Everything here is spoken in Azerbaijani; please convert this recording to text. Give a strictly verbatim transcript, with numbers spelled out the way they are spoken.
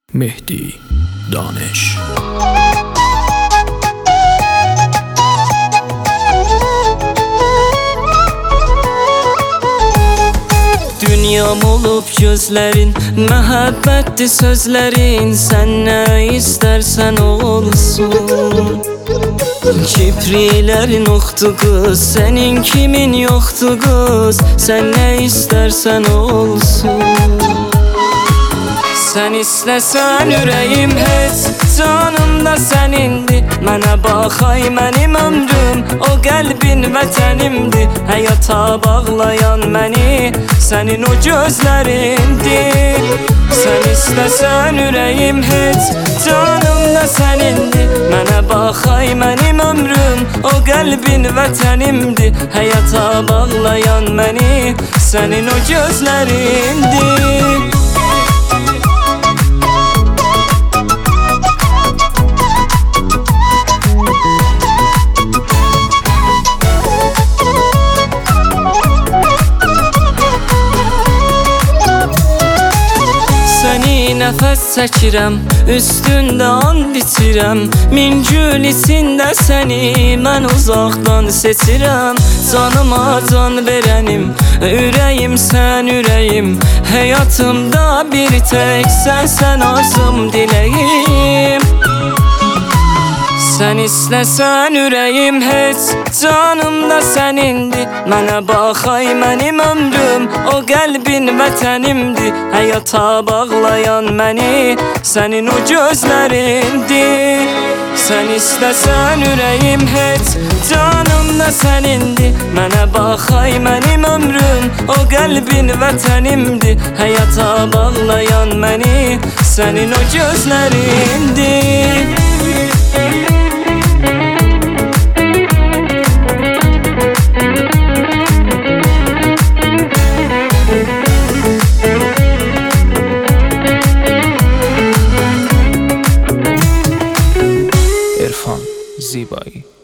Mehdi Danış. Dünyam olub gözlərin, məhəbbətdir sözlərin. Sən nə istərsən olsun. Kipriklərin oxdu qız, sənin kimin yoxdu qız. Sən nə istərsən olsun. Sən istəsən ürəyim heç, canım da sənindir. Mənə bax ay mənim ömrüm, o qəlbin vətənimdir. Həyata bağlayan məni sənin o gözlərindir. Sən istəsən ürəyim heç, canım da sənindir. Mənə bax ay mənim ömrüm, o qəlbin vətənimdir. Həyata bağlayan məni sənin o gözlərindir. Nəfəs çəkirəm, üstündə and içirəm. Min gül içində səni mən uzaqdan seçirəm. Canıma can verənim, ürəyim sən ürəyim. Həyatımda bir tək sənsən arzum diləyim. Sən istəsən ürəyim heç, canım da sənindir. Mənə bax ay mənim ömrüm, o qəlbin vətənimdir. Həyata bağlayan məni sənin o gözlərindir. Sən istəsən ürəyim heç, canım da sənindir. Mənə bax ay mənim ömrüm, o qəlbin vətənimdir. Həyata bağlayan məni sənin o gözlərindir. İrfan Zibai.